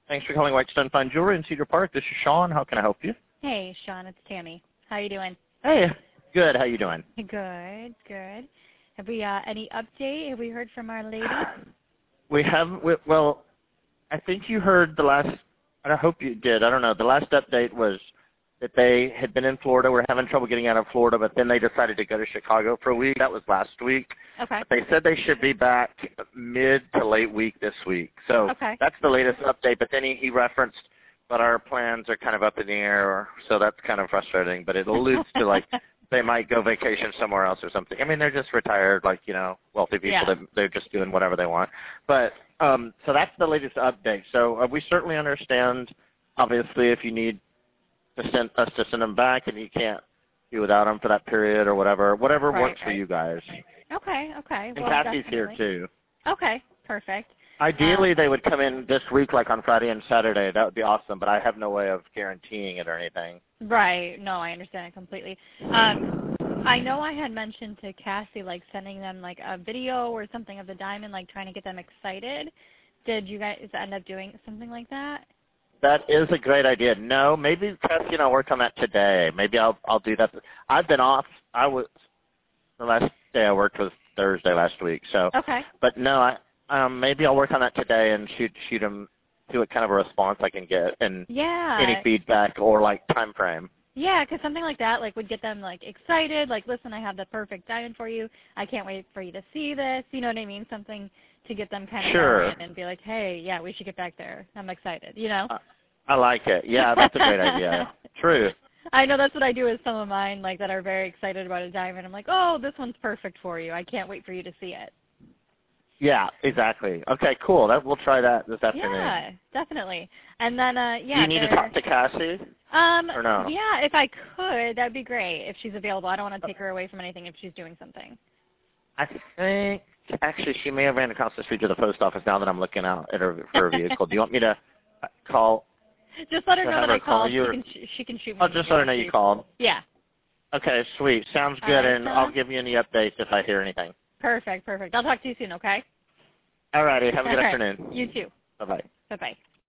Thanks for calling Whitestone Fine Jewelry in Cedar Park. This is Sean. How can I help you? Hey, Sean, it's Tammy. How you doing? Hey, good. How you doing? Good, good. Have we any update? Have we heard from our lady? We have. Well, I think you heard the last. I hope you did. I don't know. The last update was that they had been in Florida. We're having trouble getting out of Florida, but then they decided to go to Chicago for a week. That was last week. Okay. But they said they should be back mid to late week this week. So Okay. that's the latest update. But then he referenced, but our plans are kind of up in the air, so that's kind of frustrating. But it alludes to, like, they might go vacation somewhere else or something. I mean, they're just retired, like, wealthy people. Yeah. They're just doing whatever they want. But so that's the latest update. So we certainly understand, obviously, if you need to send us to send them back and you can't do without them for that period or whatever works for you guys. Okay. And Cassie's here too. Okay, perfect. Ideally, they would come in this week, like on Friday and Saturday. That would be awesome, but I have no way of guaranteeing it or anything. Right. No, I understand it completely. I know I had mentioned to Cassie, like, sending them, like, a video or something of the diamond, like, trying to get them excited. Did you guys end up doing something like that? That is a great idea. No, maybe Cassie and I work on that today. Maybe I'll do that. I've been off. The last day I worked was Thursday last week. So. Okay. But no, maybe I'll work on that today and shoot them to what kind of a response I can get and any feedback or like time frame. Yeah, because something like that would get them like excited. Like, listen, I have the perfect diamond for you. I can't wait for you to see this. You know what I mean? Something to get them kind of going and be like, hey, yeah, we should get back there. I'm excited. I like it. Yeah, that's a great idea. True. I know that's what I do with some of mine, like, that are very excited about a diamond. I'm like, oh, this one's perfect for you. I can't wait for you to see it. Yeah, exactly. Okay, cool. We'll try that this afternoon. Yeah, definitely. And then, Do you need to talk to Cassie? Or no? Yeah, if I could, that'd be great if she's available. I don't want to take her away from anything if she's doing something. I think, actually, she may have ran across the street to the post office now that I'm looking out at her vehicle. Do you want me to call? Just let her know that I called. She can shoot me. I'll just let her know you called. Yeah. Okay, sweet. Sounds good, and I'll give you any updates if I hear anything. Perfect. I'll talk to you soon, okay? All righty. Have a good afternoon. You too. Bye-bye. Bye-bye.